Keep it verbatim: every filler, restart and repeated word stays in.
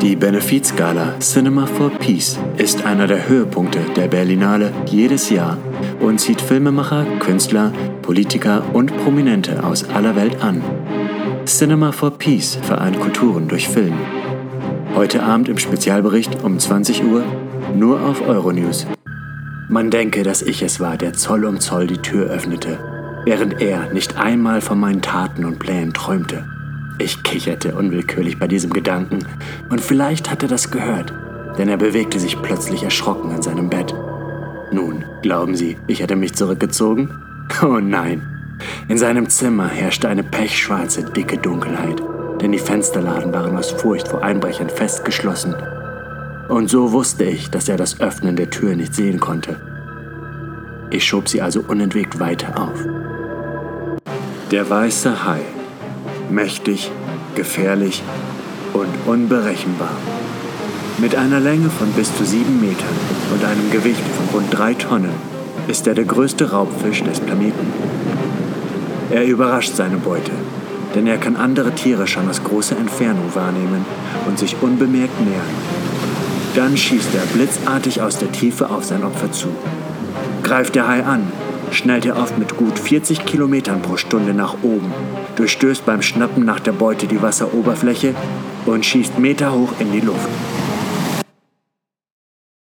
Die Benefizgala Cinema for Peace ist einer der Höhepunkte der Berlinale jedes Jahr und zieht Filmemacher, Künstler, Politiker und Prominente aus aller Welt an. Cinema for Peace vereint Kulturen durch Film. Heute Abend im Spezialbericht um zwanzig Uhr nur auf Euronews. Man denke, dass ich es war, der Zoll um Zoll die Tür öffnete, während er nicht einmal von meinen Taten und Plänen träumte. Ich kicherte unwillkürlich bei diesem Gedanken und vielleicht hat er das gehört, denn er bewegte sich plötzlich erschrocken in seinem Bett. Nun, glauben Sie, ich hätte mich zurückgezogen? Oh nein! In seinem Zimmer herrschte eine pechschwarze, dicke Dunkelheit, denn die Fensterladen waren aus Furcht vor Einbrechern festgeschlossen. Und so wusste ich, dass er das Öffnen der Tür nicht sehen konnte. Ich schob sie also unentwegt weiter auf. Der weiße Hai. Mächtig, gefährlich und unberechenbar. Mit einer Länge von bis zu sieben Metern und einem Gewicht von rund drei Tonnen ist er der größte Raubfisch des Planeten. Er überrascht seine Beute, denn er kann andere Tiere schon aus großer Entfernung wahrnehmen und sich unbemerkt nähern. Dann schießt er blitzartig aus der Tiefe auf sein Opfer zu. Greift der Hai an, schnellt er oft mit gut vierzig Kilometern pro Stunde nach oben, durchstößt beim Schnappen nach der Beute die Wasseroberfläche und schießt meterhoch in die Luft.